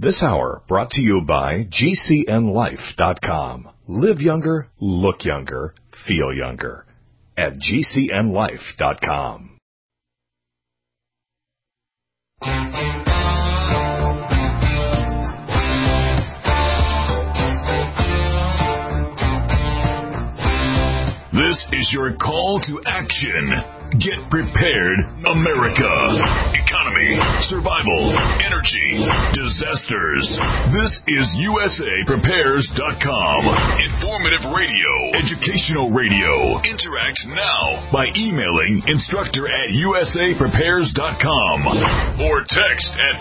This hour brought to you by GCNLife.com. Live younger, look younger, feel younger at GCNLife.com. This is your call to action. Get prepared, America. Economy, survival, energy, disasters. This is USAPrepares.com. Informative radio, educational radio. Interact now by emailing instructor@USAPrepares.com or text at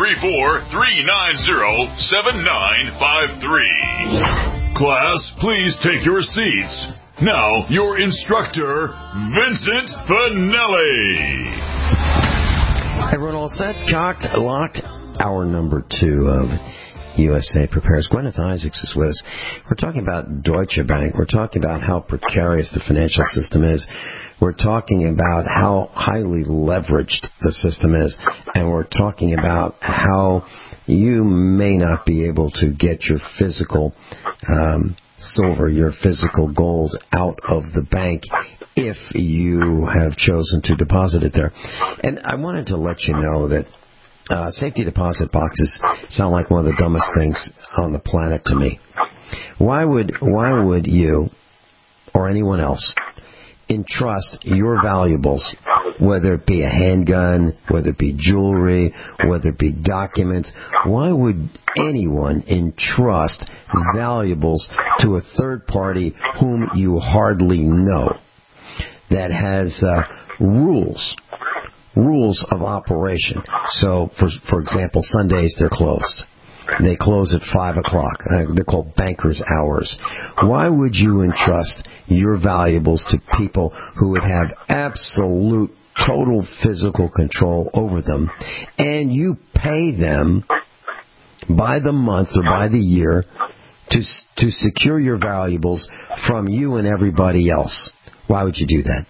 434-390-7953. Class, please take your seats. Now, your instructor, Vincent Finelli. Everyone all set? Cocked? Locked? Hour number 2 of USA Prepares. Gwyneth Isaacs is with us. We're talking about Deutsche Bank. We're talking about how precarious the financial system is. We're talking about how highly leveraged the system is. And we're talking about how you may not be able to get your physical silver, your physical gold out of the bank if you have chosen to deposit it there. And I wanted to let you know that safety deposit boxes sound like one of the dumbest things on the planet to me. Why would you or anyone else entrust your valuables, whether it be a handgun, whether it be jewelry, whether it be documents? Why would anyone entrust valuables to a third party whom you hardly know, that has rules of operation? So, for example, Sundays they're closed. They close at 5 o'clock. They're called banker's hours. Why would you entrust your valuables to people who would have absolute, total physical control over them, and you pay them by the month or by the year to secure your valuables from you and everybody else? Why would you do that?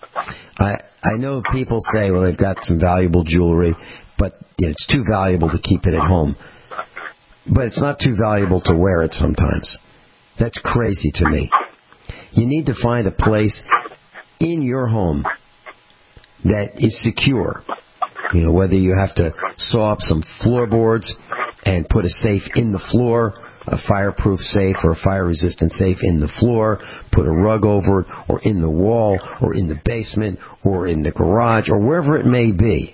I know people say, well, they've got some valuable jewelry, but it's too valuable to keep it at home. But it's not too valuable to wear it sometimes. That's crazy to me. You need to find a place in your home that is secure. Whether you have to saw up some floorboards and put a safe in the floor, a fireproof safe or a fire-resistant safe in the floor, put a rug over it, or in the wall, or in the basement, or in the garage, or wherever it may be.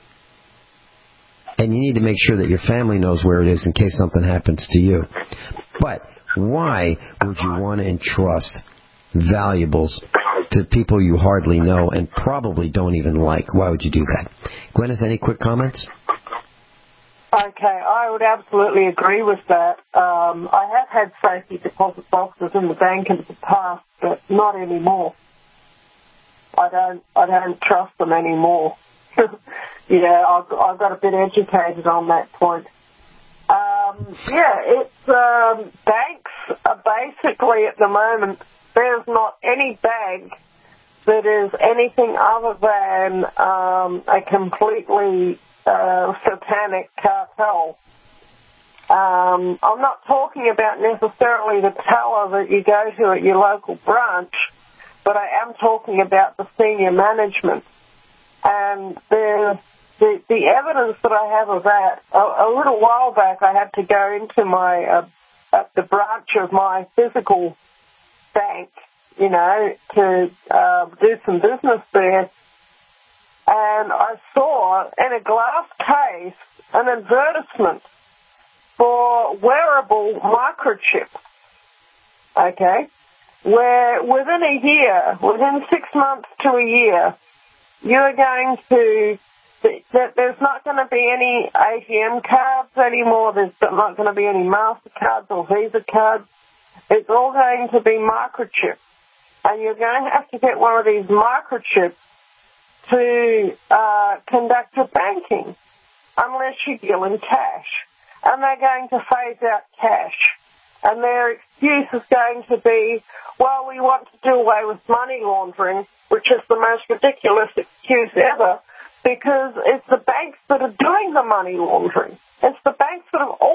And you need to make sure that your family knows where it is in case something happens to you. But why would you want to entrust valuables to people you hardly know and probably don't even like? Why would you do that? Gwyneth, any quick comments? Okay, I would absolutely agree with that. I have had safety deposit boxes in the bank in the past, but not anymore. I don't trust them anymore. Yeah, I've got a bit educated on that point. Banks are basically, at the moment, there's not any bank that is anything other than a completely satanic cartel. I'm not talking about necessarily the teller that you go to at your local branch, but I am talking about the senior management. And the evidence that I have of that, a little while back I had to go into the branch of my physical bank, to do some business there. And I saw in a glass case an advertisement for wearable microchips, okay, where within 6 months to a year, you're going to, there's not going to be any ATM cards anymore. There's not going to be any MasterCards or Visa cards. It's all going to be microchips. And you're going to have to get one of these microchips to conduct your banking unless you deal in cash. And they're going to phase out cash. And their excuse is going to be, well, we want to do away with money laundering, which is the most ridiculous excuse ever, because it's the banks that are doing the money laundering. It's the banks that have always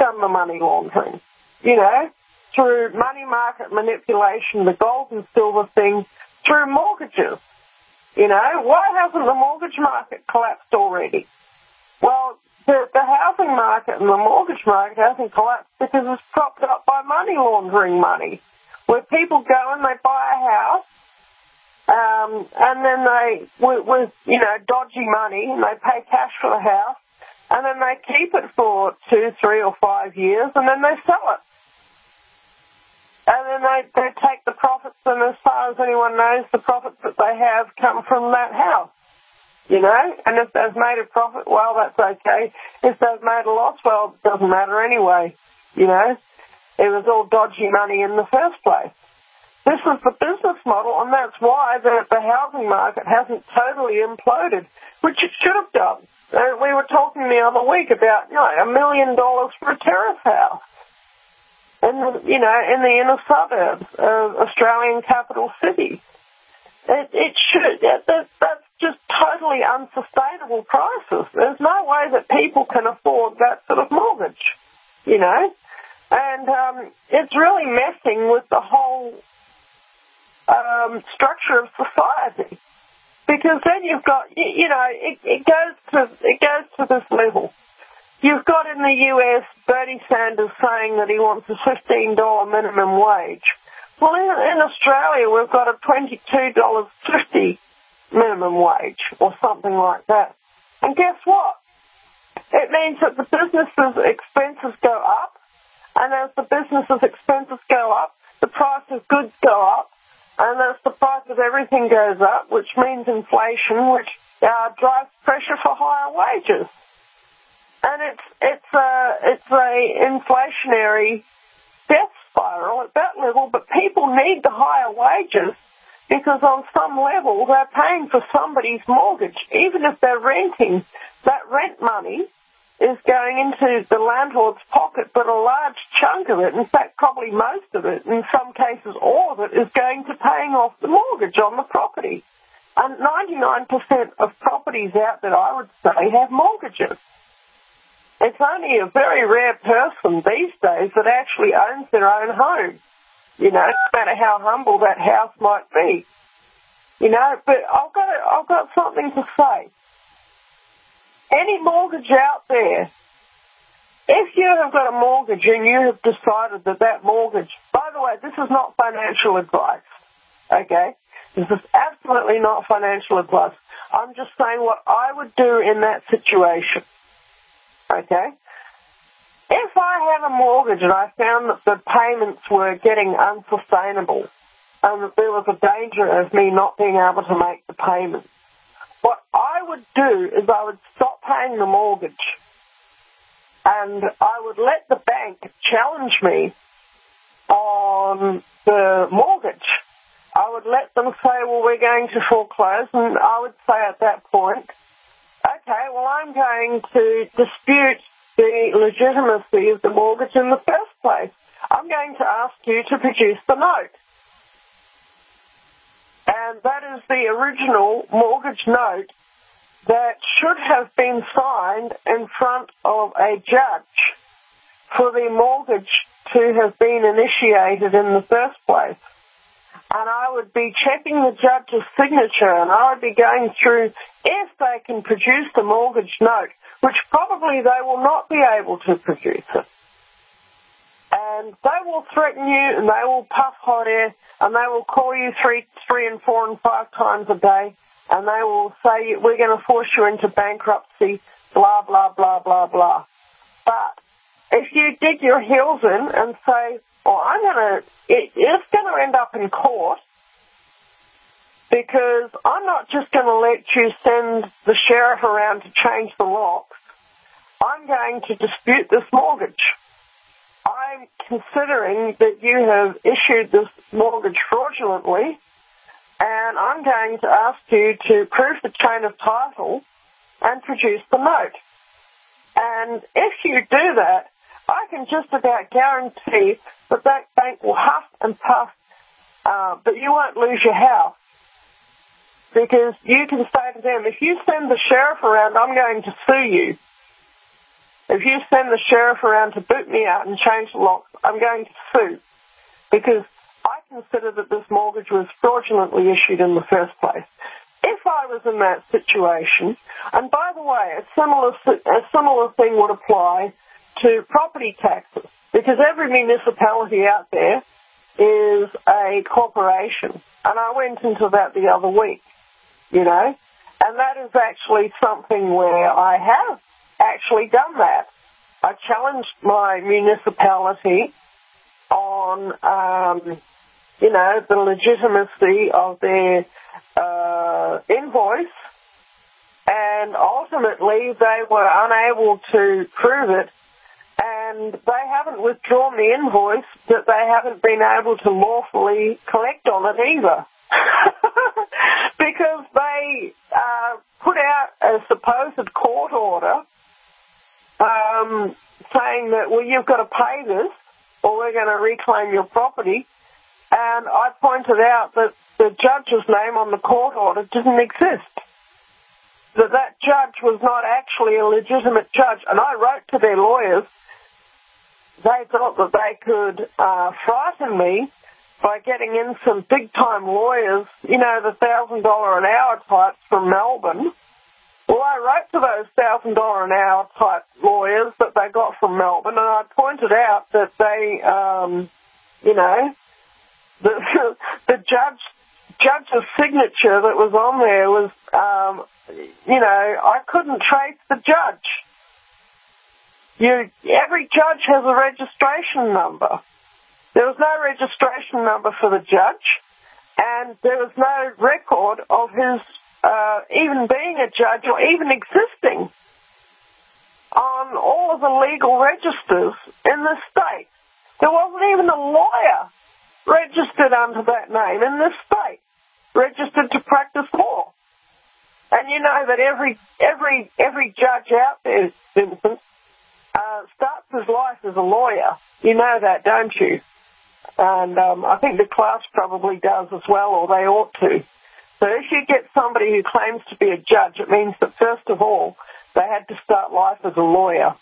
done the money laundering, through money market manipulation, the gold and silver thing, through mortgages. Why hasn't the mortgage market collapsed already? Well, the housing market and the mortgage market hasn't collapsed because it's propped up by money laundering money, where people go and they buy a house, and then they, with dodgy money, and they pay cash for the house, and then they keep it for 2, 3, or 5 years, and then they sell it. And then they take the profits, and as far as anyone knows, the profits that they have come from that house. And if they've made a profit, well, that's okay. If they've made a loss, well, it doesn't matter anyway. It was all dodgy money in the first place. This is the business model, and that's why the housing market hasn't totally imploded, which it should have done. We were talking the other week about, $1 million for a terrace house. In the inner suburbs of Australian capital cities. It should. That's just totally unsustainable prices. There's no way that people can afford that sort of mortgage, And it's really messing with the whole structure of society. Because then you've got, it goes to this level. You've got in the US Bernie Sanders saying that he wants a $15 minimum wage. Well, in Australia, we've got a $22.50 minimum wage or something like that. And guess what? It means that the businesses' expenses go up, and as the businesses' expenses go up, the price of goods go up, and as the price of everything goes up, which means inflation, which drives pressure for higher wages. And it's a inflationary death spiral at that level, but people need the higher wages because on some level they're paying for somebody's mortgage. Even if they're renting, that rent money is going into the landlord's pocket, but a large chunk of it, in fact probably most of it, in some cases all of it, is going to paying off the mortgage on the property. And 99% of properties out there, I would say, have mortgages. It's only a very rare person these days that actually owns their own home, no matter how humble that house might be. But I've got something to say. Any mortgage out there, if you have got a mortgage and you have decided that mortgage, by the way, this is not financial advice, okay? This is absolutely not financial advice. I'm just saying what I would do in that situation. Okay? If I had a mortgage and I found that the payments were getting unsustainable and that there was a danger of me not being able to make the payments, what I would do is I would stop paying the mortgage and I would let the bank challenge me on the mortgage. I would let them say, well, we're going to foreclose, and I would say at that point, okay, well, I'm going to dispute the legitimacy of the mortgage in the first place. I'm going to ask you to produce the note. And that is the original mortgage note that should have been signed in front of a judge for the mortgage to have been initiated in the first place. And I would be checking the judge's signature, and I would be going through if they can produce the mortgage note, which probably they will not be able to produce it. And they will threaten you, and they will puff hot air, and they will call you 3 and 4 and 5 times a day, and they will say, we're going to force you into bankruptcy, blah, blah, blah, blah, blah. But if you dig your heels in and say, well, it's going to end up in court because I'm not just going to let you send the sheriff around to change the locks. I'm going to dispute this mortgage. I'm considering that you have issued this mortgage fraudulently, and I'm going to ask you to prove the chain of title and produce the note. And if you do that, I can just about guarantee that bank will huff and puff, but you won't lose your house. Because you can say to them, if you send the sheriff around, I'm going to sue you. if you send the sheriff around to boot me out and change the locks, I'm going to sue, because I consider that this mortgage was fraudulently issued in the first place. If I was in that situation, and by the way, a similar thing would apply to property taxes, because every municipality out there is a corporation, and I went into that the other week, and that is actually something where I have actually done that. I challenged my municipality on, the legitimacy of their invoice, and ultimately they were unable to prove it, and they haven't withdrawn the invoice, but they haven't been able to lawfully collect on it either. Because they put out a supposed court order saying that, well, you've got to pay this or we're going to reclaim your property. And I pointed out that the judge's name on the court order didn't exist, that judge was not actually a legitimate judge. And I wrote to their lawyers. They thought that they could frighten me by getting in some big-time lawyers, the $1,000 an hour types from Melbourne. Well, I wrote to those $1,000 an hour type lawyers that they got from Melbourne, and I pointed out that they, the judge's signature that was on there was, I couldn't trace the judge. Every judge has a registration number. There was no registration number for the judge, and there was no record of his even being a judge or even existing on all of the legal registers in the state. There wasn't even a lawyer registered under that name in this state, registered to practice law. And you know that every judge out there, Vincent, starts his life as a lawyer. You know that, don't you? And I think the class probably does as well, or they ought to. So if you get somebody who claims to be a judge, it means that first of all, they had to start life as a lawyer.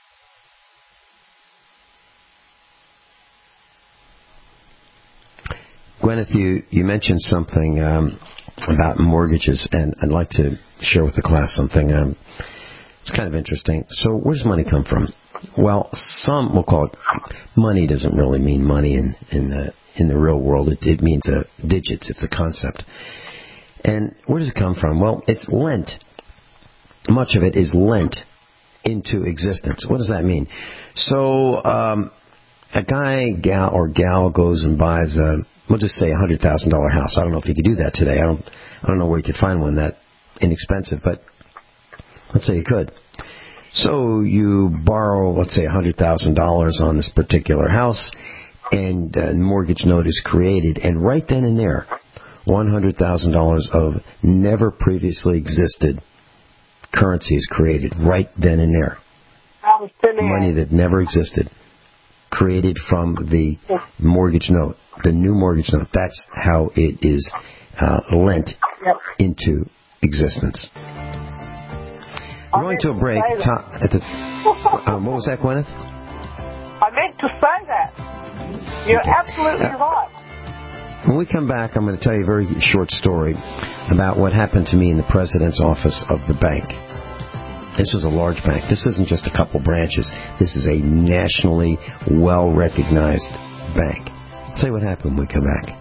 Gwyneth, you mentioned something about mortgages, and I'd like to share with the class something. It's kind of interesting. So where does money come from? Well, some will call it money. Doesn't really mean money in the real world. It means digits. It's a concept. And where does it come from? Well, it's lent. Much of it is lent into existence. What does that mean? So a guy, gal, or gal goes and buys we'll just say $100,000 house. I don't know if you could do that today. I don't know where you could find one that inexpensive, but let's say you could. So you borrow, let's say, $100,000 on this particular house, and a mortgage note is created, and right then and there, $100,000 of never previously existed currency is created right then and there. Money that never existed, created from the mortgage note, the new mortgage note. That's how it is lent into existence. We're going to a break. What was that, Gwyneth? I meant to say that. You're absolutely right. When we come back, I'm going to tell you a very short story about what happened to me in the president's office of the bank. This was a large bank. This isn't just a couple branches. This is a nationally well-recognized bank. I'll tell you what happened when we come back.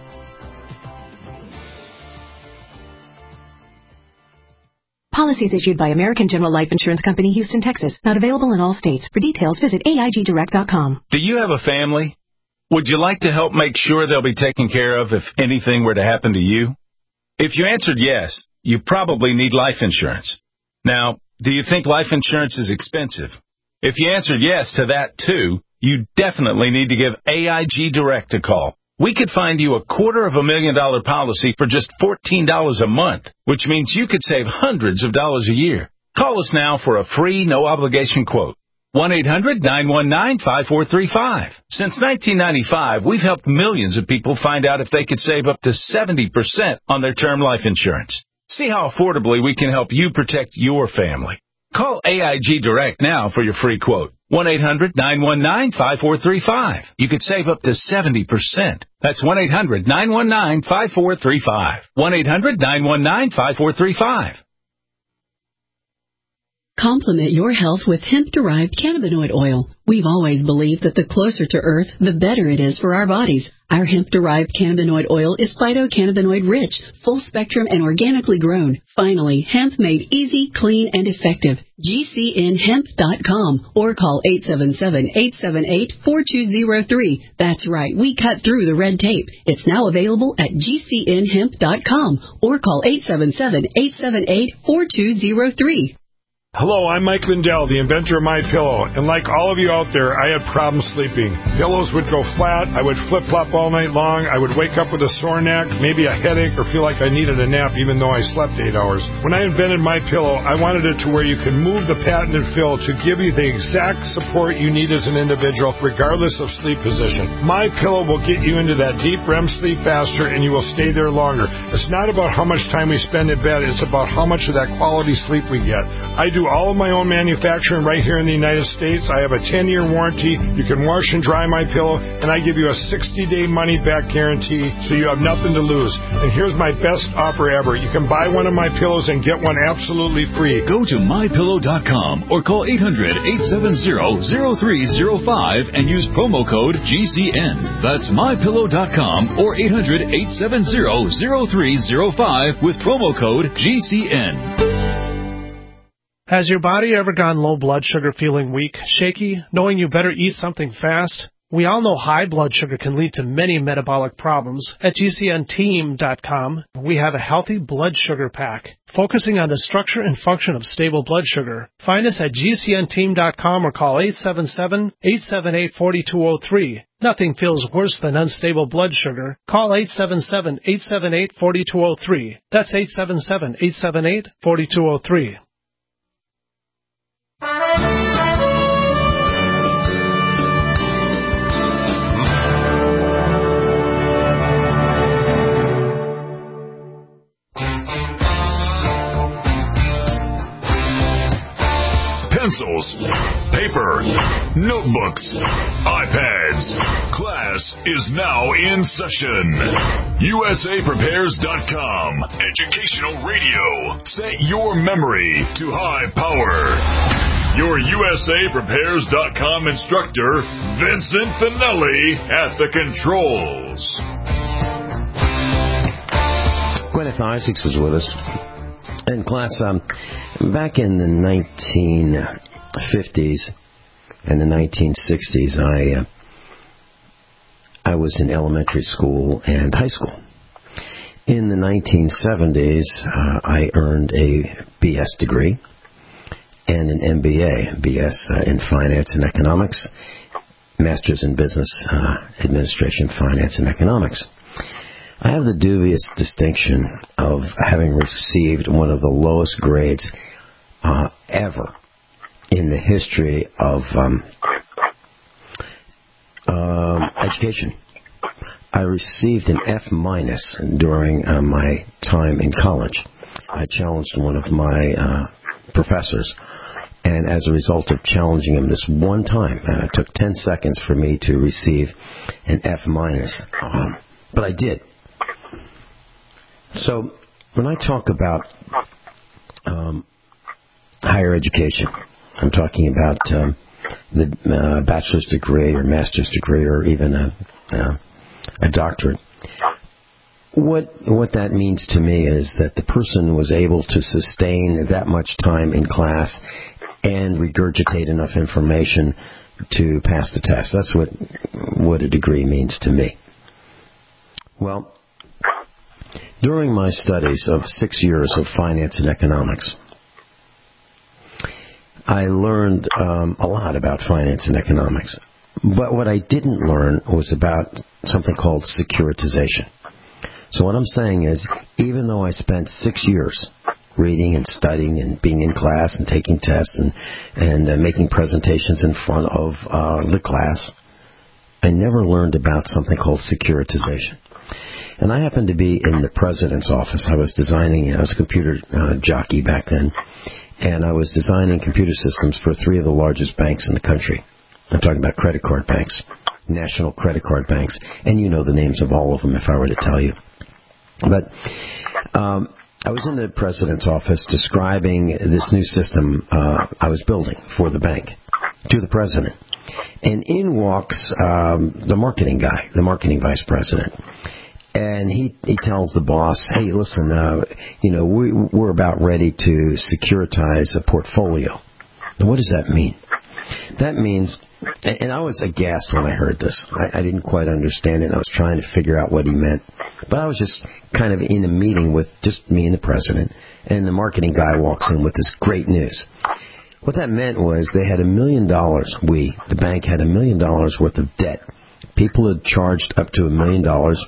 Policies issued by American General Life Insurance Company, Houston, Texas. Not available in all states. For details, visit AIGdirect.com. Do you have a family? Would you like to help make sure they'll be taken care of if anything were to happen to you? If you answered yes, you probably need life insurance. Now, do you think life insurance is expensive? If you answered yes to that, too, you definitely need to give AIG Direct a call. We could find you a $250,000 policy for just $14 a month, which means you could save hundreds of dollars a year. Call us now for a free, no-obligation quote. 1-800-919-5435. Since 1995, we've helped millions of people find out if they could save up to 70% on their term life insurance. See how affordably we can help you protect your family. Call AIG Direct now for your free quote. 1-800-919-5435. You could save up to 70%. That's 1-800-919-5435. 1-800-919-5435. Complement your health with hemp-derived cannabinoid oil. We've always believed that the closer to Earth, the better it is for our bodies. Our hemp-derived cannabinoid oil is phytocannabinoid-rich, full-spectrum, and organically grown. Finally, hemp made easy, clean, and effective. GCNhemp.com or call 877-878-4203. That's right, we cut through the red tape. It's now available at GCNhemp.com or call 877-878-4203. Hello, I'm Mike Lindell, the inventor of MyPillow, and like all of you out there, I had problems sleeping. Pillows would go flat, I would flip-flop all night long, I would wake up with a sore neck, maybe a headache, or feel like I needed a nap even though I slept 8 hours. When I invented MyPillow, I wanted it to where you can move the patented fill to give you the exact support you need as an individual, regardless of sleep position. MyPillow will get you into that deep REM sleep faster, and you will stay there longer. It's not about how much time we spend in bed, it's about how much of that quality sleep we get. I do all of my own manufacturing right here in the United States. I have a 10-year warranty. You can wash and dry my pillow, and I give you a 60-day money-back guarantee, so you have nothing to lose. And here's my best offer ever. You can buy one of my pillows and get one absolutely free. Go to MyPillow.com or call 800-870-0305 and use promo code GCN. That's MyPillow.com or 800-870-0305 with promo code GCN. Has your body ever gone low blood sugar, feeling weak, shaky, knowing you better eat something fast? We all know high blood sugar can lead to many metabolic problems. At GCNteam.com, we have a healthy blood sugar pack, focusing on the structure and function of stable blood sugar. Find us at GCNteam.com or call 877-878-4203. Nothing feels worse than unstable blood sugar. Call 877-878-4203. That's 877-878-4203. Pencils, paper, notebooks, iPads. Class is now in session. USAPrepares.com. Educational radio. Set your memory to high power. Your USAPrepares.com instructor, Vincent Finelli, at the controls. Gwyneth Isaacs is with us. In class, back in the 1950s and the 1960s, I was in elementary school and high school. In the 1970s, I earned a BS degree and an MBA, BS in Finance and Economics, Masters in Business Administration, Finance and Economics. I have the dubious distinction of having received one of the lowest grades ever in the history of education. I received an F- during my time in college. I challenged one of my professors, and as a result of challenging him this one time, it took 10 seconds for me to receive an F-, but I did. So when I talk about higher education, I'm talking about the bachelor's degree or master's degree or even a doctorate. What that means to me is that the person was able to sustain that much time in class and regurgitate enough information to pass the test. That's what a degree means to me. Well, during my studies of 6 years of finance and economics, I learned a lot about finance and economics. But what I didn't learn was about something called securitization. So what I'm saying is, even though I spent 6 years reading and studying and being in class and taking tests and making presentations in front of the class, I never learned about something called securitization. And I happened to be in the president's office. I was a computer jockey back then. and I was designing computer systems for 3 of the largest banks in the country. I'm talking about credit card banks, national credit card banks, and you know the names of all of them if I were to tell you. But I was in the president's office describing this new system I was building for the bank to the president. And in walks the marketing guy, the marketing vice president. And he tells the boss, hey, listen, we're about ready to securitize a portfolio. Now, what does that mean? That means, and I was aghast when I heard this. I didn't quite understand it. I was trying to figure out what he meant. But I was just kind of in a meeting with just me and the president, and the marketing guy walks in with this great news. What that meant was they had $1 million. The bank had $1 million worth of debt. People had charged up to $1 million,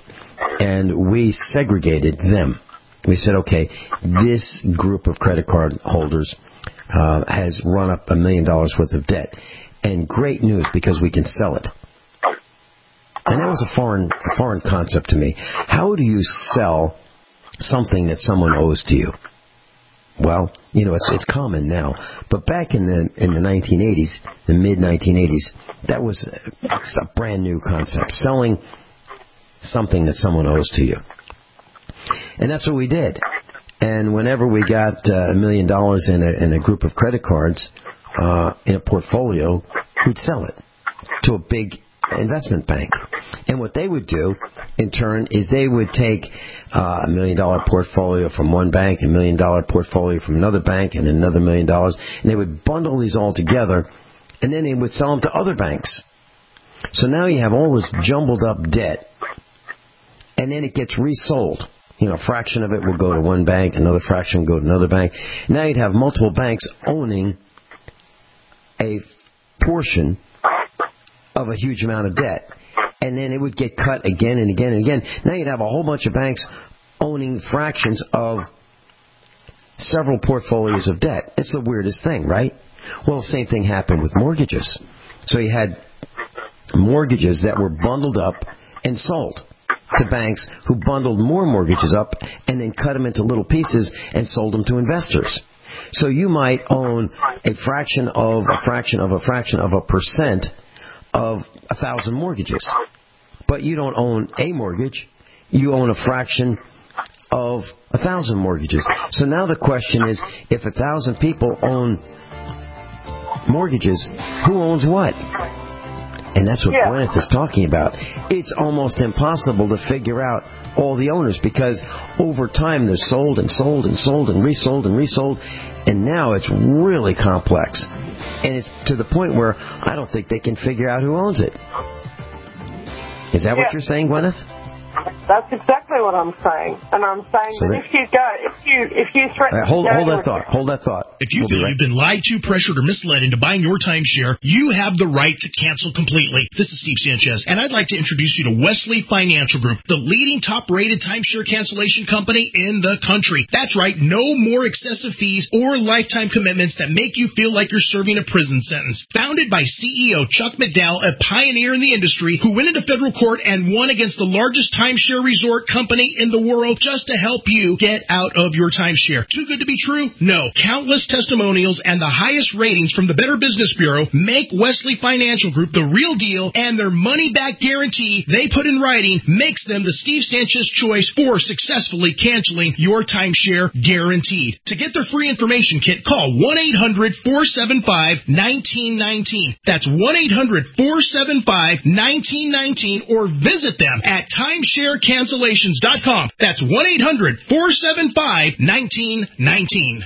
and we segregated them. We said, okay, this group of credit card holders has run up $1 million worth of debt. And great news, because we can sell it. And that was a foreign concept to me. How do you sell something that someone owes to you? Well, it's common now. But back in the 1980s, the mid-1980s, that was a brand new concept. Selling something that someone owes to you. And that's what we did. And whenever we got $1 million in a group of credit cards in a portfolio, we'd sell it to a big investment bank. And what they would do, in turn, is they would take $1 million portfolio from one bank, $1 million portfolio from another bank, and another $1 million, and they would bundle these all together, and then they would sell them to other banks. So now you have all this jumbled up debt, and then it gets resold. A fraction of it will go to one bank, another fraction will go to another bank. Now you'd have multiple banks owning a portion of a huge amount of debt. And then it would get cut again and again and again. Now you'd have a whole bunch of banks owning fractions of several portfolios of debt. It's the weirdest thing, right? Well, the same thing happened with mortgages. So you had mortgages that were bundled up and sold to banks who bundled more mortgages up and then cut them into little pieces and sold them to investors. So you might own a fraction of a fraction of a fraction of a percent of 1,000 mortgages. But you don't own a mortgage. You own a fraction of 1,000 mortgages. So now the question is, if 1,000 people own mortgages, who owns what? And that's what Gwyneth is talking about. It's almost impossible to figure out all the owners, because over time they're sold and sold and sold and resold and resold, and now it's really complex. And it's to the point where I don't think they can figure out who owns it. Is that what you're saying, Gwyneth? That's exactly what I'm saying. And I'm saying that if you threaten hold that thought. If you feel you've been lied to, pressured, or misled into buying your timeshare, you have the right to cancel completely. This is Steve Sanchez, and I'd like to introduce you to Wesley Financial Group, the leading top-rated timeshare cancellation company in the country. That's right, no more excessive fees or lifetime commitments that make you feel like you're serving a prison sentence. Founded by CEO Chuck McDowell, a pioneer in the industry who went into federal court and won against the largest timeshare resort company in the world just to help you get out of your timeshare. Too good to be true? No. Countless testimonials and the highest ratings from the Better Business Bureau make Wesley Financial Group the real deal, and their money-back guarantee they put in writing makes them the Steve Sanchez choice for successfully canceling your timeshare guaranteed. To get their free information kit, call 1-800-475-1919. That's 1-800-475-1919, or visit them at timesharecancellations.com. That's 1-800-475-1919.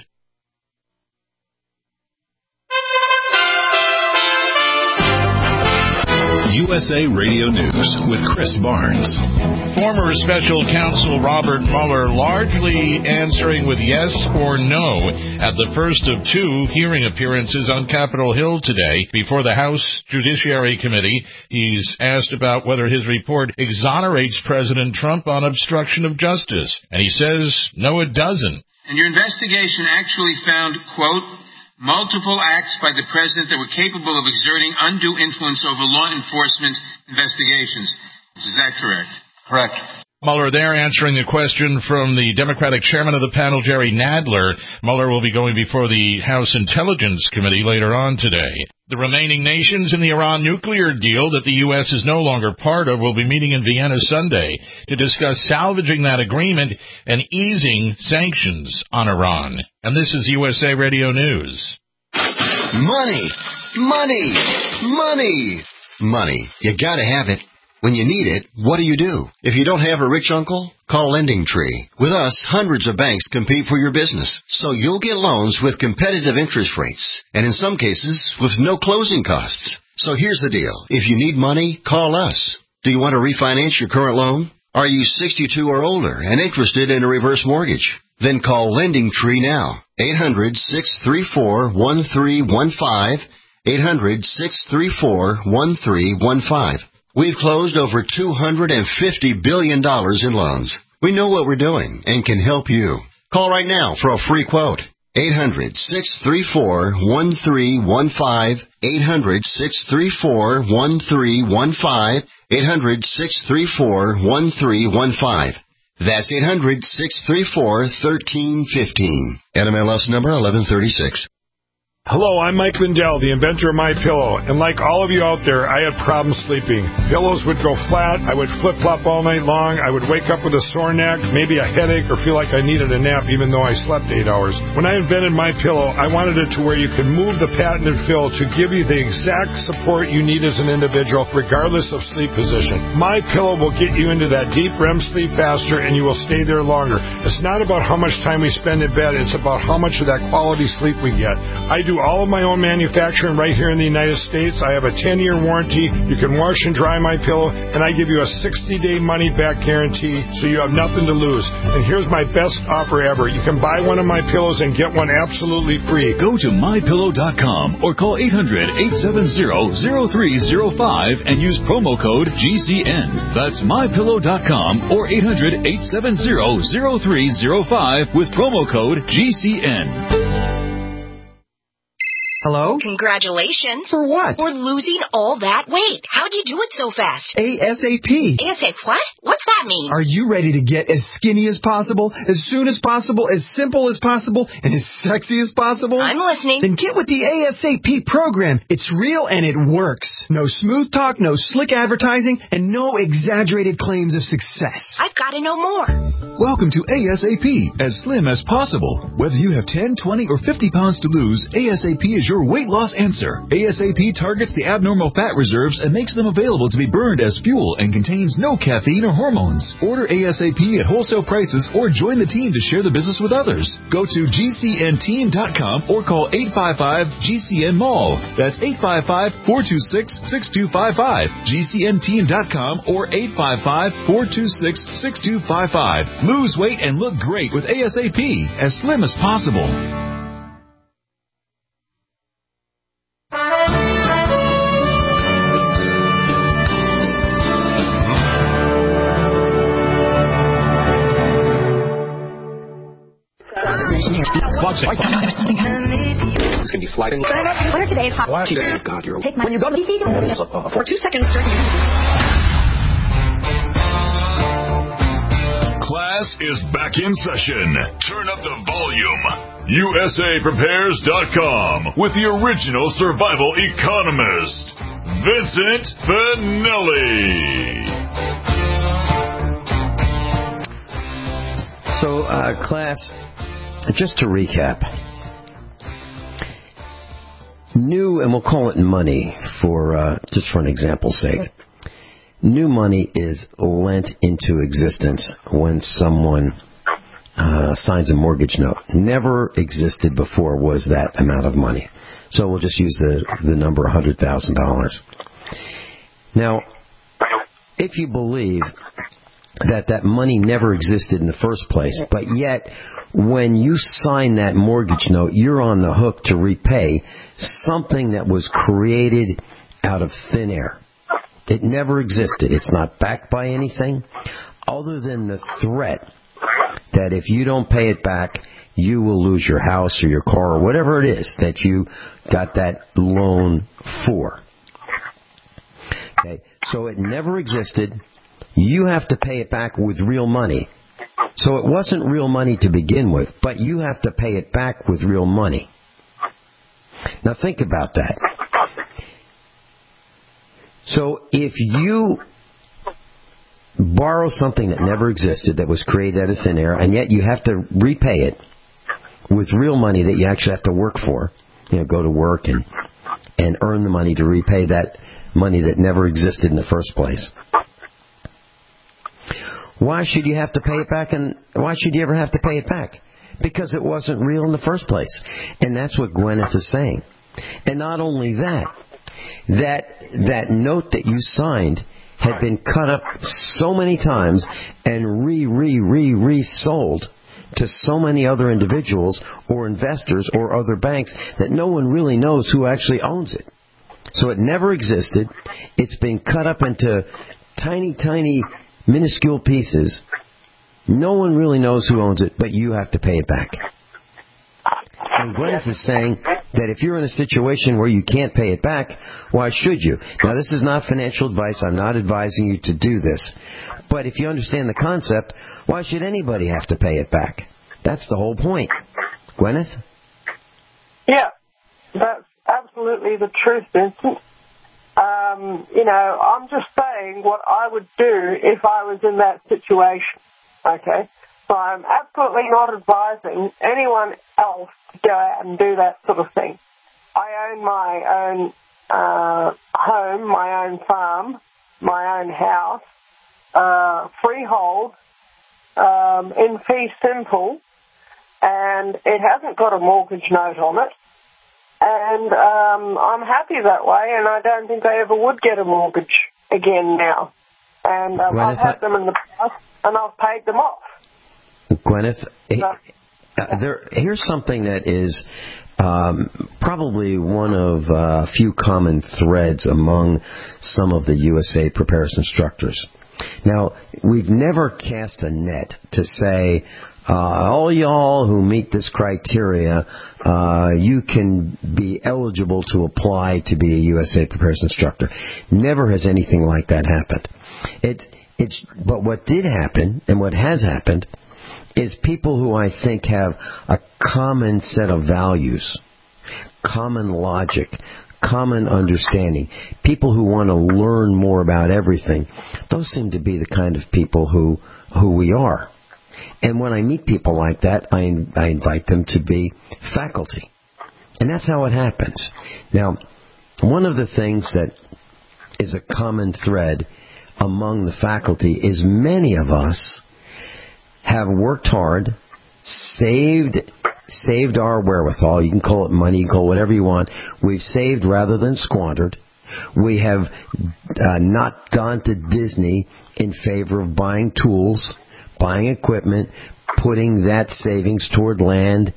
USA Radio News with Chris Barnes. Former special counsel Robert Mueller largely answering with yes or no at the first of two hearing appearances on Capitol Hill today before the House Judiciary Committee. He's asked about whether his report exonerates President Trump on obstruction of justice, and he says, no, it doesn't. And your investigation actually found, quote, multiple acts by the president that were capable of exerting undue influence over law enforcement investigations. Is that correct? Correct. Mueller there answering the question from the Democratic chairman of the panel, Jerry Nadler. Mueller will be going before the House Intelligence Committee later on today. The remaining nations in the Iran nuclear deal that the U.S. is no longer part of will be meeting in Vienna Sunday to discuss salvaging that agreement and easing sanctions on Iran. And this is USA Radio News. Money, money, money, money. You gotta have it. When you need it, what do? If you don't have a rich uncle, call LendingTree. With us, hundreds of banks compete for your business, so you'll get loans with competitive interest rates, and in some cases, with no closing costs. So here's the deal. If you need money, call us. Do you want to refinance your current loan? Are you 62 or older and interested in a reverse mortgage? Then call LendingTree now. 800-634-1315. 800-634-1315. We've closed over $250 billion in loans. We know what we're doing and can help you. Call right now for a free quote. 800-634-1315. 800-634-1315. 800-634-1315. That's 800-634-1315. NMLS number 1136. Hello, I'm Mike Lindell, the inventor of MyPillow, and like all of you out there, I had problems sleeping. Pillows would go flat, I would flip-flop all night long, I would wake up with a sore neck, maybe a headache, or feel like I needed a nap even though I slept 8 hours. When I invented MyPillow, I wanted it to where you could move the patented fill to give you the exact support you need as an individual, regardless of sleep position. MyPillow will get you into that deep REM sleep faster, and you will stay there longer. It's not about how much time we spend in bed, it's about how much of that quality sleep we get. I do all of my own manufacturing right here in the United States. I have a 10-year warranty. You can wash and dry MyPillow, and I give you a 60-day money-back guarantee, so you have nothing to lose. And here's my best offer ever. You can buy one of my pillows and get one absolutely free. Go to MyPillow.com or call 800-870-0305 and use promo code GCN. That's MyPillow.com or 800-870-0305 with promo code GCN. Hello? Congratulations. For what? For losing all that weight. How'd you do it so fast? ASAP. ASAP what? What's that mean? Are you ready to get as skinny as possible, as soon as possible, as simple as possible, and as sexy as possible? I'm listening. Then get with the ASAP program. It's real and it works. No smooth talk, no slick advertising, and no exaggerated claims of success. I've got to know more. Welcome to ASAP, as slim as possible. Whether you have 10, 20, or 50 pounds to lose, ASAP is your weight loss answer. ASAP targets the abnormal fat reserves and makes them available to be burned as fuel and contains no caffeine or hormones. Order ASAP at wholesale prices or join the team to share the business with others. Go to GCNteam.com or call 855-GCN-MALL. That's 855-426-6255. GCNteam.com or 855-426-6255. Lose weight and look great with ASAP, as slim as possible. It's going to be sliding. What are today's hot? God, you're Take my. When you go to for 2 seconds. Class is back in session. Turn up the volume. USAPrepares.com with the original survival economist, Vincent Finelli. So, class, just to recap, new, and we'll call it money for just for an example's sake. New money is lent into existence when someone signs a mortgage note. Never existed before was that amount of money. So we'll just use the number $100,000. Now, if you believe that money never existed in the first place, but yet when you sign that mortgage note, you're on the hook to repay something that was created out of thin air. It never existed. It's not backed by anything other than the threat that if you don't pay it back, you will lose your house or your car or whatever it is that you got that loan for. Okay, so it never existed. you have to pay it back with real money. So it wasn't real money to begin with, but you have to pay it back with real money. Now think about that. So if you borrow something that never existed, that was created out of thin air, and yet you have to repay it with real money that you actually have to work for, go to work and earn the money to repay that money that never existed in the first place. Why should you have to pay it back, and why should you ever have to pay it back? Because it wasn't real in the first place. And that's what Gwyneth is saying. And not only that note that you signed had been cut up so many times and resold to so many other individuals or investors or other banks that no one really knows who actually owns it. So it never existed. It's been cut up into tiny, minuscule pieces. No one really knows who owns it, but you have to pay it back. And Gwyneth is saying that if you're in a situation where you can't pay it back, why should you? Now, this is not financial advice. I'm not advising you to do this. But if you understand the concept, why should anybody have to pay it back? That's the whole point. Gwyneth? Yeah, that's absolutely the truth, Vincent. I'm just saying what I would do if I was in that situation, okay? So I'm absolutely not advising anyone else to go out and do that sort of thing. I own my own home, my own farm, my own house, freehold, in fee simple, and it hasn't got a mortgage note on it. And I'm happy that way, and I don't think I ever would get a mortgage again now. And I've had them in the past, and I've paid them off. Gwyneth, here's something that is probably one of a few common threads among some of the USA Prepares instructors. Now, we've never cast a net to say, all y'all who meet this criteria, you can be eligible to apply to be a USA Prepares instructor. Never has anything like that happened. But what did happen, and what has happened, is people who I think have a common set of values, common logic, common understanding, people who want to learn more about everything, those seem to be the kind of people who we are. And when I meet people like that, I invite them to be faculty. And that's how it happens. Now, one of the things that is a common thread among the faculty is many of us have worked hard, saved our wherewithal. You can call it money, you can call it whatever you want. We've saved rather than squandered. We have not gone to Disney in favor of buying tools, buying equipment, putting that savings toward land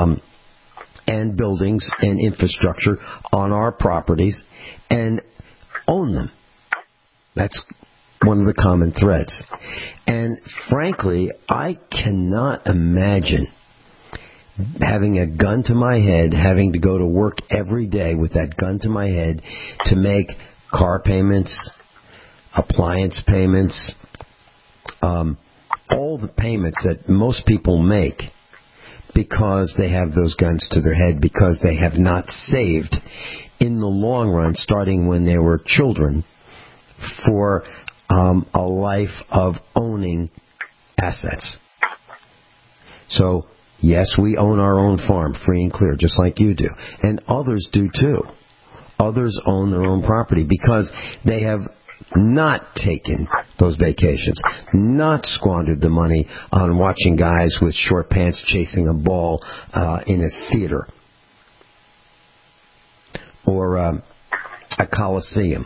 and buildings and infrastructure on our properties and own them. That's one of the common threads. And frankly, I cannot imagine having a gun to my head, having to go to work every day with that gun to my head to make car payments, appliance payments, all the payments that most people make because they have those guns to their head, because they have not saved in the long run, starting when they were children, for a life of owning assets. So, yes, we own our own farm, free and clear, just like you do. And others do too. Others own their own property because they have not taken those vacations, not squandered the money on watching guys with short pants chasing a ball in a theater or a coliseum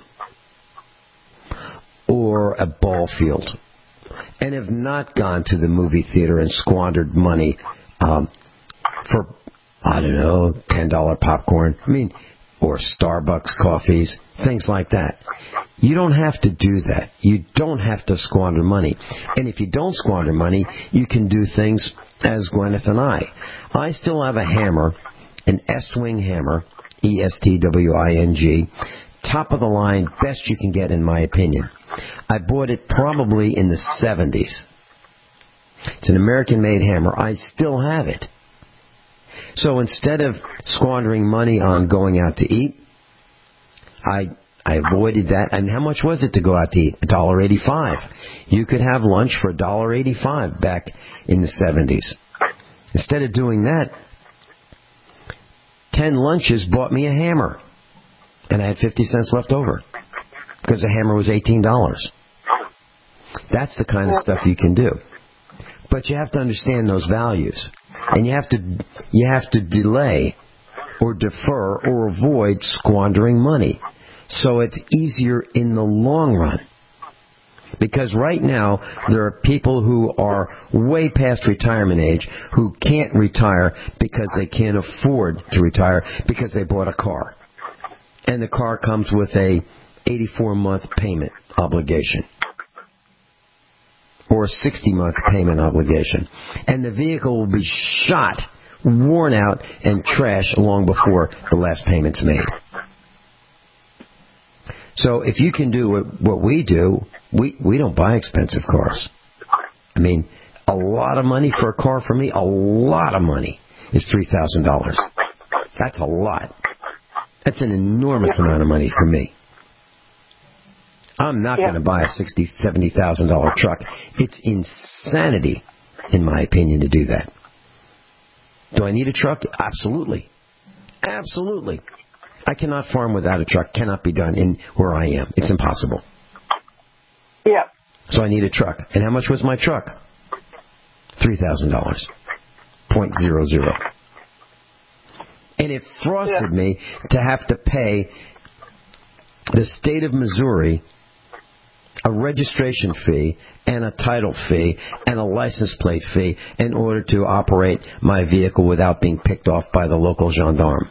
or a ball field, and have not gone to the movie theater and squandered money for, I don't know, $10 popcorn, or Starbucks coffees, things like that. You don't have to do that. You don't have to squander money. And if you don't squander money, you can do things as Gwyneth and I. I still have a hammer, an Estwing hammer, Estwing, top of the line, best you can get in my opinion. I bought it probably in the 70s. It's an American-made hammer. I still have it. So instead of squandering money on going out to eat, I avoided that. And how much was it to go out to eat? $1.85. You could have lunch for $1.85 back in the 70s. Instead of doing that, 10 lunches bought me a hammer. And I had 50 cents left over because the hammer was $18. That's the kind of stuff you can do. But you have to understand those values. And you have to delay or defer or avoid squandering money. So it's easier in the long run. Because right now, there are people who are way past retirement age who can't retire because they can't afford to retire because they bought a car. And the car comes with a 84-month payment obligation. Or a 60-month payment obligation. And the vehicle will be shot, worn out, and trashed long before the last payment's made. So if you can do what we do, we don't buy expensive cars. I mean, a lot of money for a car for me, a lot of money is $3,000. That's a lot. That's an enormous amount of money for me. I'm not going to buy a $60,000, $70,000 truck. It's insanity, in my opinion, to do that. Do I need a truck? Absolutely. Absolutely. I cannot farm without a truck. Cannot be done in where I am. It's impossible. Yeah. So I need a truck. And how much was my truck? $3,000. 0.00. And it frosted me to have to pay the state of Missouri a registration fee and a title fee and a license plate fee in order to operate my vehicle without being picked off by the local gendarme.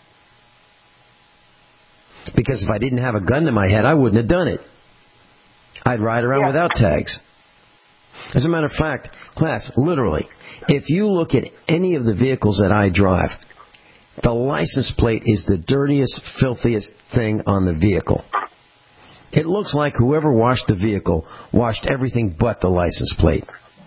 Because if I didn't have a gun to my head, I wouldn't have done it. I'd ride around without tags. As a matter of fact, class, literally, if you look at any of the vehicles that I drive, the license plate is the dirtiest, filthiest thing on the vehicle. It looks like whoever washed the vehicle washed everything but the license plate.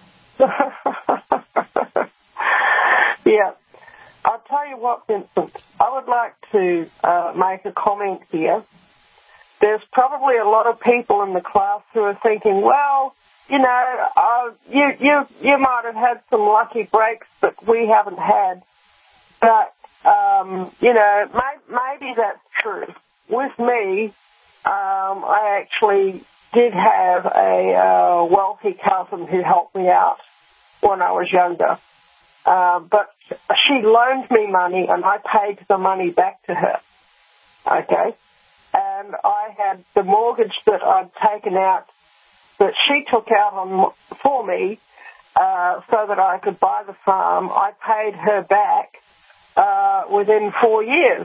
Yeah. I'll tell you what, Vincent, I would like to make a comment here. There's probably a lot of people in the class who are thinking, well, you know, you might have had some lucky breaks that we haven't had, but, you know, maybe that's true. With me, I actually did have a wealthy cousin who helped me out when I was younger. But she loaned me money and I paid the money back to her. Okay? And I had the mortgage that I'd taken out that she took out for me so that I could buy the farm. I paid her back within 4 years.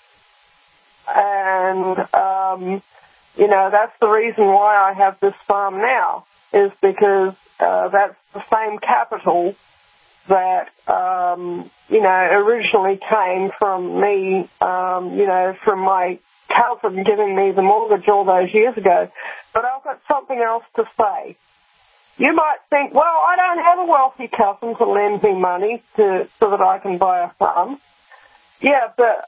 And, you know, that's the reason why I have this farm now, is because that's the same capital that, you know, originally came from me, you know, from my cousin giving me the mortgage all those years ago. But I've got something else to say. You might think, well, I don't have a wealthy cousin to lend me money so that I can buy a farm. Yeah, but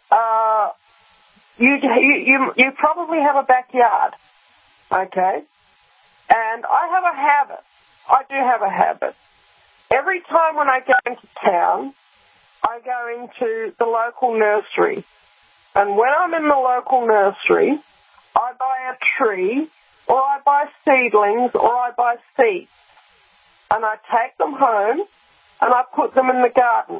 you probably have a backyard, okay? And I have a habit. I do have a habit. Every time when I go into town, I go into the local nursery. And when I'm in the local nursery, I buy a tree, or I buy seedlings, or I buy seeds. And I take them home, and I put them in the garden.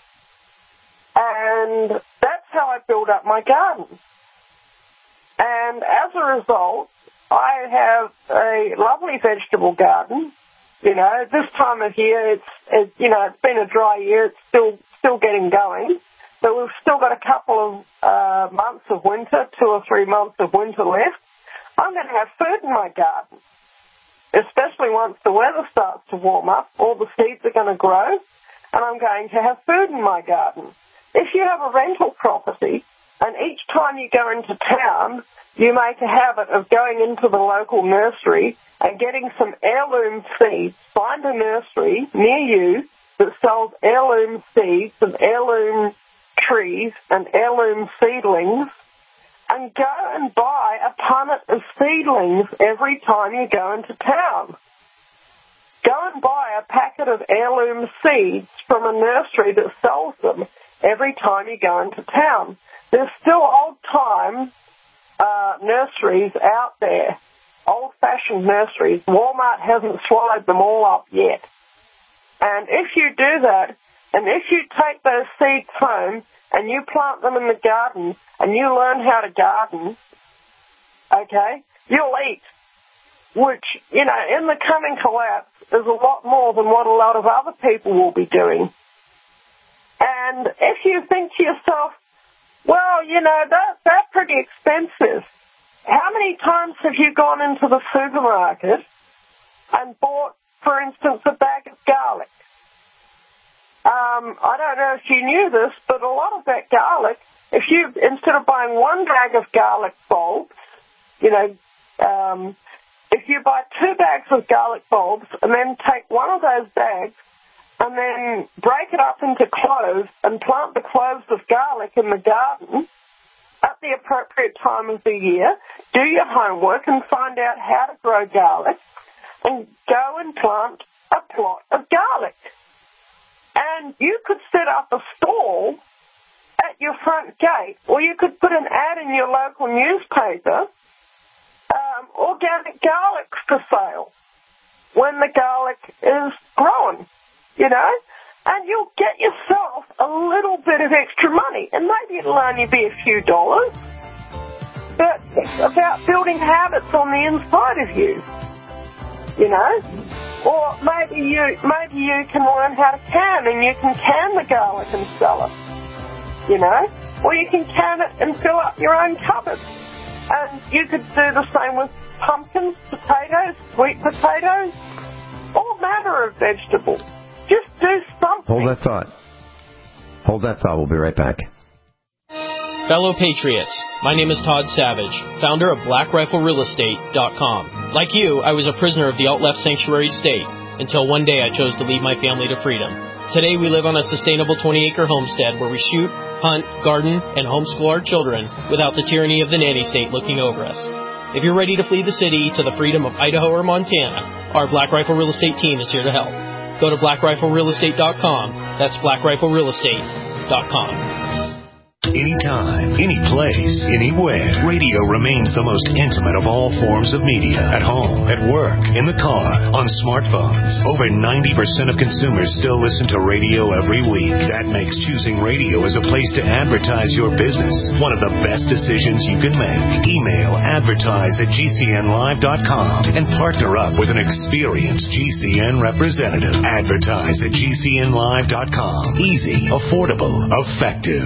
And that's how I build up my garden. And as a result, I have a lovely vegetable garden. You know, this time of year, it's you know, it's been a dry year. It's still getting going. But we've still got a couple of months of winter, 2 or 3 months of winter left. I'm going to have food in my garden, especially once the weather starts to warm up. All the seeds are going to grow, and I'm going to have food in my garden. If you have a rental property, And each time you go into town, you make a habit of going into the local nursery and getting some heirloom seeds. Find a nursery near you that sells heirloom seeds and heirloom trees and heirloom seedlings, and go and buy a punnet of seedlings every time you go into town. Go and buy a packet of heirloom seeds from a nursery that sells them every time you go into town. There's still old-time nurseries out there, old-fashioned nurseries. Walmart hasn't swallowed them all up yet. And if you do that, and if you take those seeds home and you plant them in the garden and you learn how to garden, okay, you'll eat, which, you know, in the coming collapse is a lot more than what a lot of other people will be doing. And if you think to yourself, well, you know, that's pretty expensive. How many times have you gone into the supermarket and bought, for instance, a bag of garlic? I don't know if you knew this, but a lot of that garlic, if you, instead of buying one bag of garlic bulbs, you know, if you buy 2 bags of garlic bulbs and then take one of those bags and then break it up into cloves and plant the cloves of garlic in the garden at the appropriate time of the year, do your homework and find out how to grow garlic, and go and plant a plot of garlic. And you could set up a stall at your front gate, or you could put an ad in your local newspaper, organic garlic for sale, when the garlic is growing, you know, and you'll get yourself a little bit of extra money, and maybe it'll only be a few dollars, but it's about building habits on the inside of you, you know. Or maybe you can learn how to can, and you can can the garlic and sell it, you know. Or you can can it and fill up your own cupboard. And you could do the same with pumpkins, potatoes, sweet potatoes, all manner of vegetables. Just do something. Hold that thought. We'll be right back. Fellow Patriots, my name is Todd Savage, founder of BlackRifleRealEstate.com. Like you, I was a prisoner of the alt-left sanctuary state until one day I chose to lead my family to freedom. Today we live on a sustainable 20-acre homestead where we shoot, hunt, garden, and homeschool our children without the tyranny of the nanny state looking over us. If you're ready to flee the city to the freedom of Idaho or Montana, our Black Rifle Real Estate team is here to help. Go to BlackRifleRealEstate.com. That's BlackRifleRealEstate.com. Anytime, any place, anywhere, radio remains the most intimate of all forms of media. At home, at work, in the car, on smartphones. Over 90% of consumers still listen to radio every week. That makes choosing radio as a place to advertise your business one of the best decisions you can make. Email advertise@gcnlive.com and partner up with an experienced GCN representative. Advertise at gcnlive.com. Easy, affordable, effective.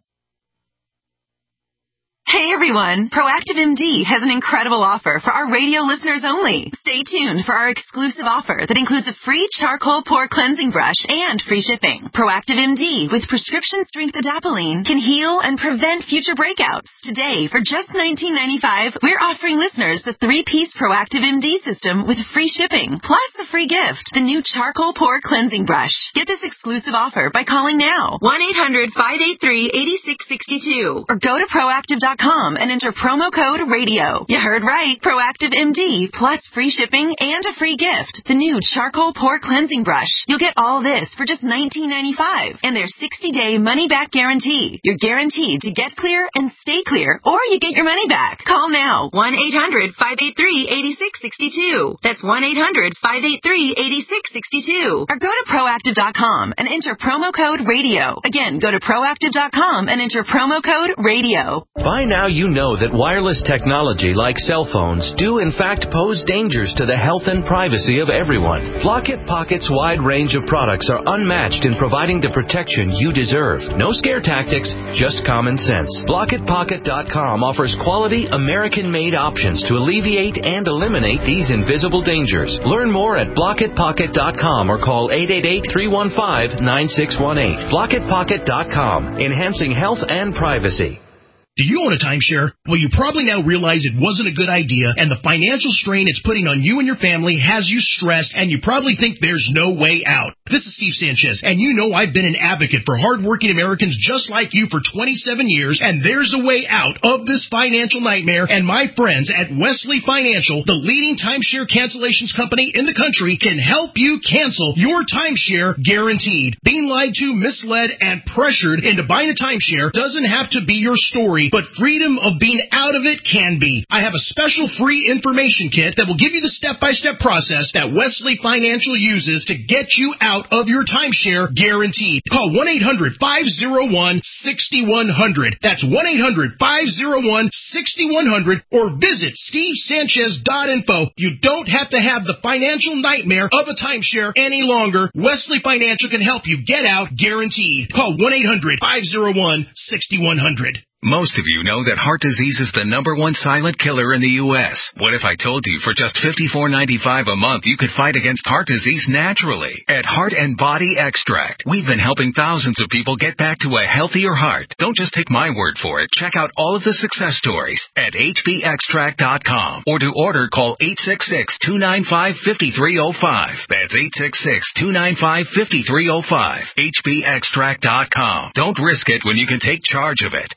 Hey everyone, Proactive MD has an incredible offer for our radio listeners only. Stay tuned for our exclusive offer that includes a free charcoal pore cleansing brush and free shipping. Proactive MD with prescription strength adapalene can heal and prevent future breakouts. Today, for just $19.95, we're offering listeners the 3-piece Proactive MD system with free shipping, plus a free gift, the new charcoal pore cleansing brush. Get this exclusive offer by calling now, 1-800-583-8662, or go to proactive.com and enter promo code RADIO. You heard right. Proactive MD plus free shipping and a free gift. The new charcoal pore cleansing brush. You'll get all this for just $19.95 and their 60-day money-back guarantee. You're guaranteed to get clear and stay clear, or you get your money back. Call now. 1-800-583-8662. That's 1-800-583-8662. Or go to proactive.com and enter promo code RADIO. Again, go to proactive.com and enter promo code RADIO. By now you know that wireless technology like cell phones do in fact pose dangers to the health and privacy of everyone. Blockit Pocket's wide range of products are unmatched in providing the protection you deserve. No scare tactics, just common sense. BlockitPocket.com offers quality American-made options to alleviate and eliminate these invisible dangers. Learn more at BlockitPocket.com or call 888-315-9618. BlockitPocket.com, enhancing health and privacy. Do you own a timeshare? Well, you probably now realize it wasn't a good idea, and the financial strain it's putting on you and your family has you stressed, and you probably think there's no way out. This is Steve Sanchez, and you know I've been an advocate for hardworking Americans just like you for 27 years, and there's a way out of this financial nightmare, and my friends at Wesley Financial, the leading timeshare cancellations company in the country, can help you cancel your timeshare guaranteed. Being lied to, misled, and pressured into buying a timeshare doesn't have to be your story, but freedom of being out of it can be. I have a special free information kit that will give you the step-by-step process that Wesley Financial uses to get you out of your timeshare guaranteed. Call 1-800-501-6100. That's 1-800-501-6100 or visit stevesanchez.info. You don't have to have the financial nightmare of a timeshare any longer. Wesley Financial can help you get out guaranteed. Call 1-800-501-6100. Most of you know that heart disease is the #1 silent killer in the U.S. What if I told you for just $54.95 a month you could fight against heart disease naturally? At Heart and Body Extract, we've been helping thousands of people get back to a healthier heart. Don't just take my word for it. Check out all of the success stories at hbextract.com, or to order, call 866-295-5305. That's 866-295-5305. hbextract.com. Don't risk it when you can take charge of it.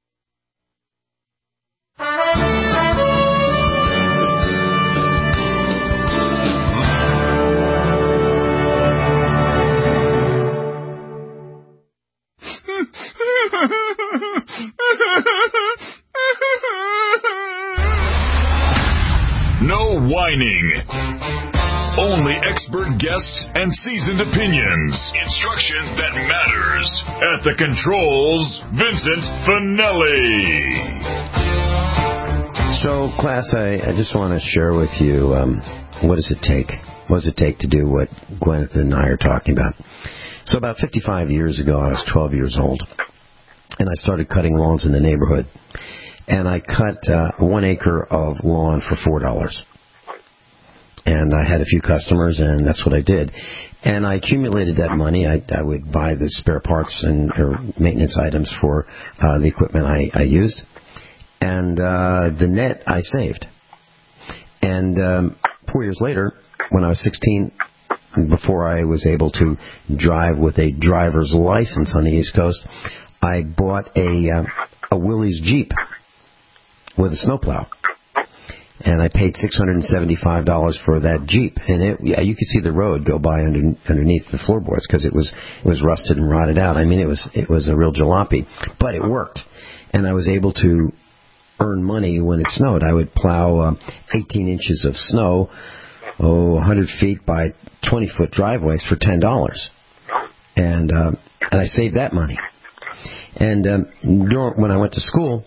No whining. Only expert guests and seasoned opinions. Instruction that matters. At the controls, Vincent Finelli. So, class, I just want to share with you what does it take? What does it take to do what Gwyneth and I are talking about? So about 55 years ago, I was 12 years old, and I started cutting lawns in the neighborhood. And I cut 1 acre of lawn for $4. And I had a few customers, and that's what I did. And I accumulated that money. I would buy the spare parts or maintenance items for the equipment I used. And the net I saved. And 4 years later, when I was 16, before I was able to drive with a driver's license on the East Coast, I bought a Willys Jeep with a snowplow. And I paid $675 for that Jeep. And you could see the road go by underneath the floorboards because it was rusted and rotted out. I mean, it was a real jalopy. But it worked. And I was able to earn money when it snowed. I would plow 18 inches of snow, 100 feet by 20-foot driveways for $10. And I saved that money. And when I went to school,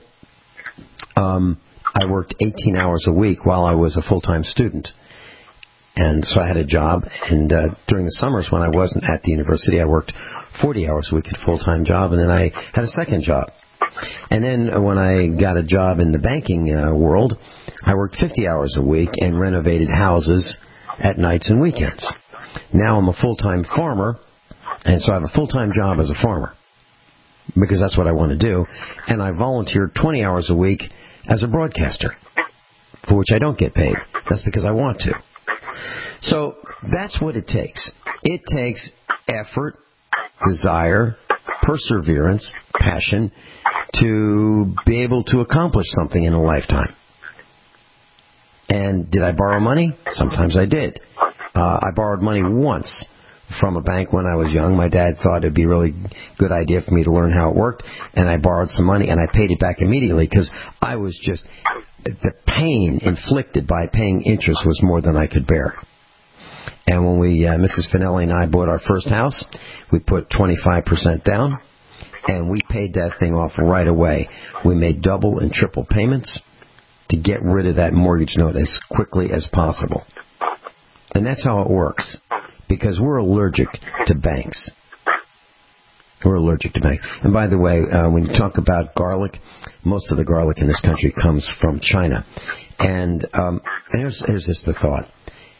I worked 18 hours a week while I was a full-time student. And so I had a job, and during the summers when I wasn't at the university, I worked 40 hours a week at a full-time job, and then I had a second job. And then when I got a job in the banking world, I worked 50 hours a week and renovated houses at nights and weekends. Now I'm a full-time farmer, and so I have a full-time job as a farmer because that's what I want to do. And I volunteer 20 hours a week as a broadcaster, for which I don't get paid. That's because I want to. So that's what it takes. It takes effort, desire, perseverance, passion to be able to accomplish something in a lifetime. And did I borrow money? Sometimes I did. I borrowed money once from a bank when I was young. My dad thought it would be a really good idea for me to learn how it worked, and I borrowed some money, and I paid it back immediately because I was just, the pain inflicted by paying interest was more than I could bear. And when Mrs. Finelli and I bought our first house, we put 25% down, and we paid that thing off right away. We made double and triple payments to get rid of that mortgage note as quickly as possible. And that's how it works. Because we're allergic to banks. We're allergic to banks. And by the way, when you talk about garlic, most of the garlic in this country comes from China. And here's just the thought.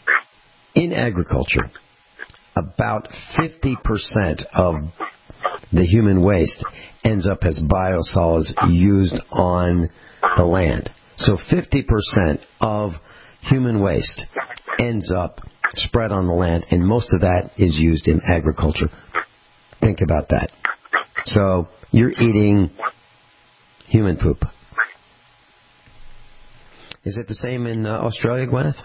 In agriculture, about 50% of the human waste ends up as biosolids used on the land. So 50% of human waste ends up spread on the land, and most of that is used in agriculture. Think about that. So you're eating human poop. Is it the same in Australia, Gwyneth?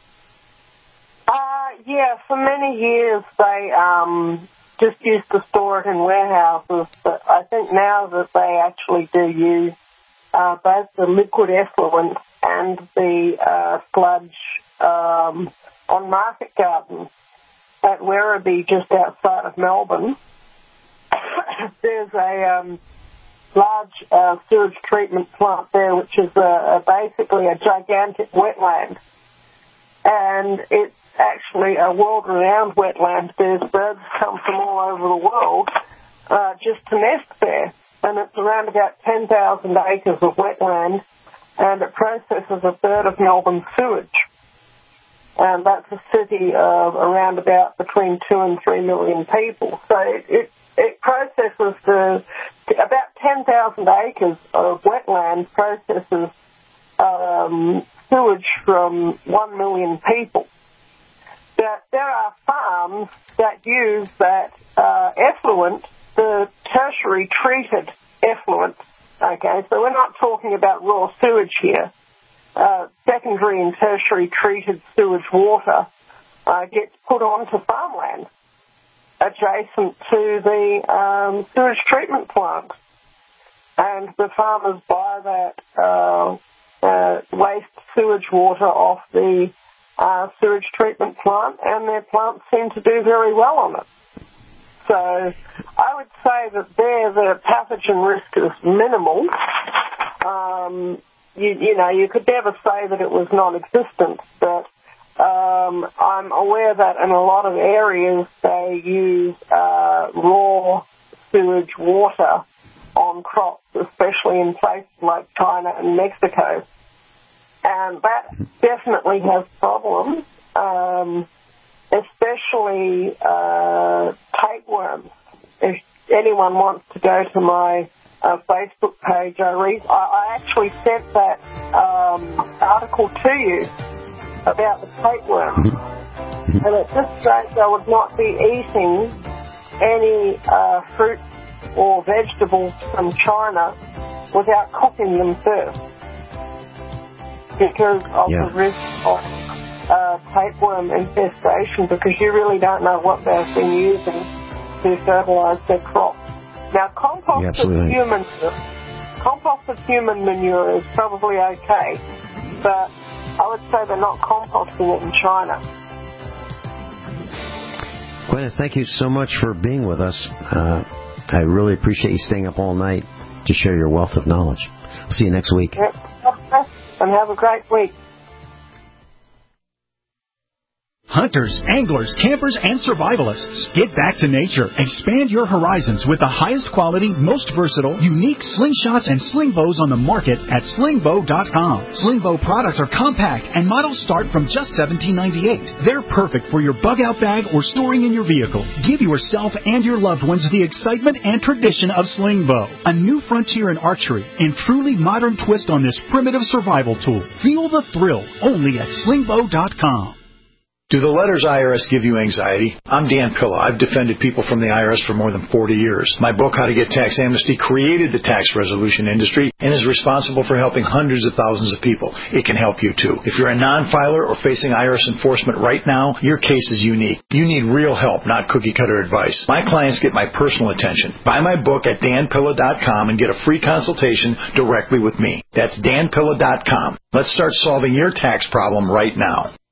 Yeah, for many years they just used to store it in warehouses, but I think now that they actually do use both the liquid effluent and the sludge on market gardens at Werribee, just outside of Melbourne. There's a large sewage treatment plant there, which is basically a gigantic wetland. And it's actually a world-renowned wetland. There's birds come from all over the world just to nest there. And it's around about 10,000 acres of wetland, and it processes a third of Melbourne's sewage. And that's a city of around about between 2 and 3 million people. So it processes about 10,000 acres of wetland processes sewage from 1 million people. But there are farms that use that effluent, the tertiary treated effluent. Okay, so we're not talking about raw sewage here. Secondary and tertiary treated sewage water gets put onto farmland adjacent to the sewage treatment plant. And the farmers buy that waste sewage water off the sewage treatment plant, and their plants seem to do very well on it. So I would say that there the pathogen risk is minimal. You could never say that it was non-existent, but I'm aware that in a lot of areas they use raw sewage water on crops, especially in places like China and Mexico. And that definitely has problems, especially tapeworms. If anyone wants to go to my Facebook page, I actually sent that article to you about the tapeworm. And at this stage I would not be eating any fruit or vegetables from China without cooking them first, because of the risk of tapeworm infestation, because you really don't know what they've been using to fertilize their crops. Now, compost of human manure is probably okay, but I would say they're not composting it in China. Gwyneth, thank you so much for being with us. I really appreciate you staying up all night to share your wealth of knowledge. I'll see you next week. Yep. And have a great week. Hunters, anglers, campers, and survivalists. Get back to nature. Expand your horizons with the highest quality, most versatile, unique slingshots and sling bows on the market at slingbow.com. Slingbow products are compact and models start from just $17.98. They're perfect for your bug-out bag or storing in your vehicle. Give yourself and your loved ones the excitement and tradition of Slingbow, a new frontier in archery and truly modern twist on this primitive survival tool. Feel the thrill only at slingbow.com. Do the letters IRS give you anxiety? I'm Dan Pilla. I've defended people from the IRS for more than 40 years. My book, How to Get Tax Amnesty, created the tax resolution industry and is responsible for helping hundreds of thousands of people. It can help you too. If you're a non-filer or facing IRS enforcement right now, your case is unique. You need real help, not cookie-cutter advice. My clients get my personal attention. Buy my book at danpilla.com and get a free consultation directly with me. That's danpilla.com. Let's start solving your tax problem right now.